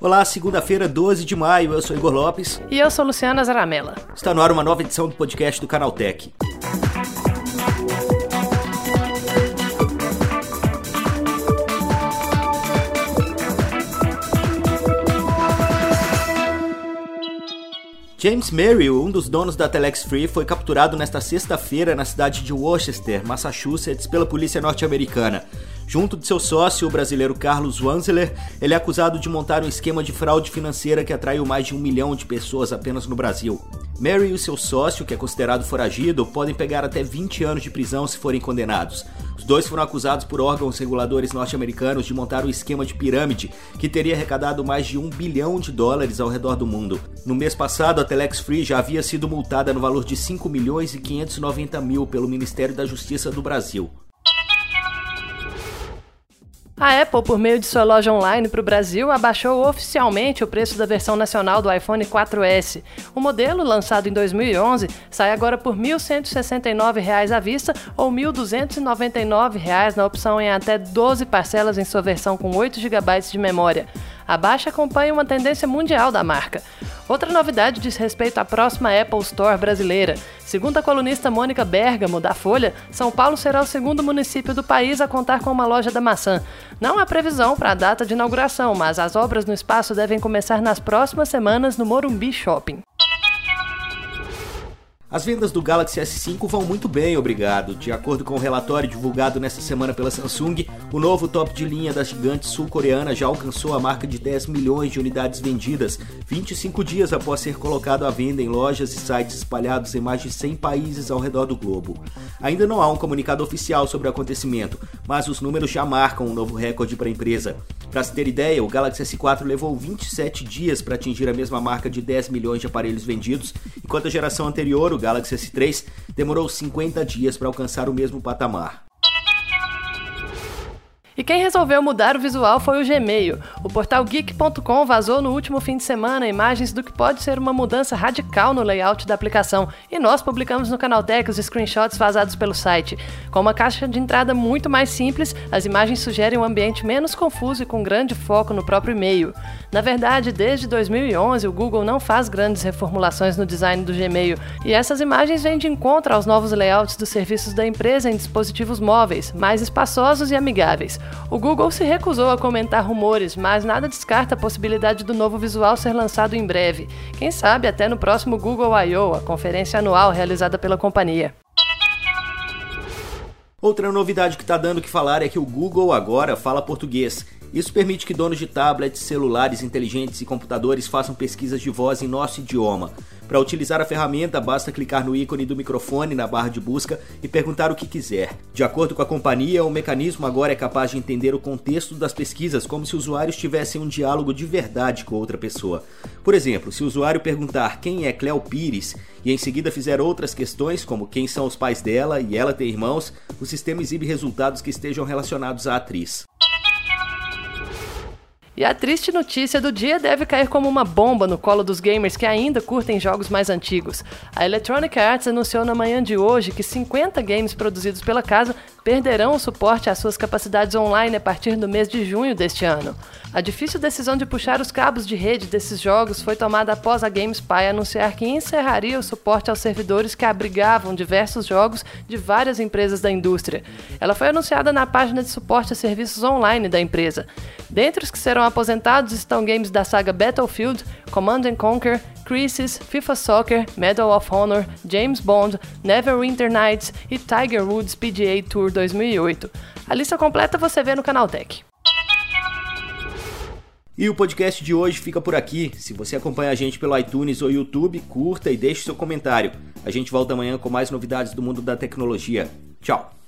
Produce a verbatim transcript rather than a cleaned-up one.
Olá, segunda-feira, doze de maio, eu sou Igor Lopes. E eu sou Luciana Zaramella. Está no ar uma nova edição do podcast do Canaltech. James Merrill, um dos donos da Telex Free, foi capturado nesta sexta-feira na cidade de Worcester, Massachusetts, pela polícia norte-americana. Junto de seu sócio, o brasileiro Carlos Wanzeler, ele é acusado de montar um esquema de fraude financeira que atraiu mais de um milhão de pessoas apenas no Brasil. Merrill e seu sócio, que é considerado foragido, podem pegar até vinte anos de prisão se forem condenados. Os dois foram acusados por órgãos reguladores norte-americanos de montar um esquema de pirâmide que teria arrecadado mais de um bilhão de dólares ao redor do mundo. No mês passado, a Telex Free já havia sido multada no valor de cinco milhões e quinhentos e noventa mil pelo Ministério da Justiça do Brasil. A Apple, por meio de sua loja online para o Brasil, abaixou oficialmente o preço da versão nacional do iPhone quatro S. O modelo, lançado em dois mil e onze, sai agora por mil cento e sessenta e nove reais à vista ou mil duzentos e noventa e nove reais na opção em até doze parcelas em sua versão com oito gigabytes de memória. A baixa acompanha uma tendência mundial da marca. Outra novidade diz respeito à próxima Apple Store brasileira. Segundo a colunista Mônica Bergamo, da Folha, São Paulo será o segundo município do país a contar com uma loja da maçã. Não há previsão para a data de inauguração, mas as obras no espaço devem começar nas próximas semanas no Morumbi Shopping. As vendas do Galaxy S cinco vão muito bem, obrigado. De acordo com o relatório divulgado nesta semana pela Samsung, o novo top de linha da gigante sul-coreana já alcançou a marca de dez milhões de unidades vendidas, vinte e cinco dias após ser colocado à venda em lojas e sites espalhados em mais de cem países ao redor do globo. Ainda não há um comunicado oficial sobre o acontecimento, mas os números já marcam um novo recorde para a empresa. Para se ter ideia, o Galaxy S quatro levou vinte e sete dias para atingir a mesma marca de dez milhões de aparelhos vendidos, enquanto a geração anterior, o Galaxy S três, demorou cinquenta dias para alcançar o mesmo patamar. E quem resolveu mudar o visual foi o Gmail. O portal geek ponto com vazou no último fim de semana imagens do que pode ser uma mudança radical no layout da aplicação, e nós publicamos no Canaltech os screenshots vazados pelo site. Com uma caixa de entrada muito mais simples, as imagens sugerem um ambiente menos confuso e com grande foco no próprio e-mail. Na verdade, desde dois mil e onze, o Google não faz grandes reformulações no design do Gmail, e essas imagens vêm de encontro aos novos layouts dos serviços da empresa em dispositivos móveis, mais espaçosos e amigáveis. O Google se recusou a comentar rumores, mas nada descarta a possibilidade do novo visual ser lançado em breve. Quem sabe até no próximo Google I O, a conferência anual realizada pela companhia. Outra novidade que está dando o que falar é que o Google agora fala português. Isso permite que donos de tablets, celulares inteligentes e computadores façam pesquisas de voz em nosso idioma. Para utilizar a ferramenta, basta clicar no ícone do microfone na barra de busca e perguntar o que quiser. De acordo com a companhia, o mecanismo agora é capaz de entender o contexto das pesquisas como se usuários tivessem um diálogo de verdade com outra pessoa. Por exemplo, se o usuário perguntar quem é Cléo Pires e em seguida fizer outras questões, como quem são os pais dela e ela tem irmãos, o sistema exibe resultados que estejam relacionados à atriz. E a triste notícia do dia deve cair como uma bomba no colo dos gamers que ainda curtem jogos mais antigos. A Electronic Arts anunciou na manhã de hoje que cinquenta games produzidos pela casa perderão o suporte às suas capacidades online a partir do mês de junho deste ano. A difícil decisão de puxar os cabos de rede desses jogos foi tomada após a GameSpy anunciar que encerraria o suporte aos servidores que abrigavam diversos jogos de várias empresas da indústria. Ela foi anunciada na página de suporte a serviços online da empresa. Dentre os que serão aposentados estão games da saga Battlefield, Command and Conquer, Crysis, FIFA Soccer, Medal of Honor, James Bond, Neverwinter Nights e Tiger Woods P G A Tour dois mil e oito. A lista completa você vê no Canaltech. E o podcast de hoje fica por aqui. Se você acompanha a gente pelo iTunes ou YouTube, curta e deixe seu comentário. A gente volta amanhã com mais novidades do mundo da tecnologia. Tchau!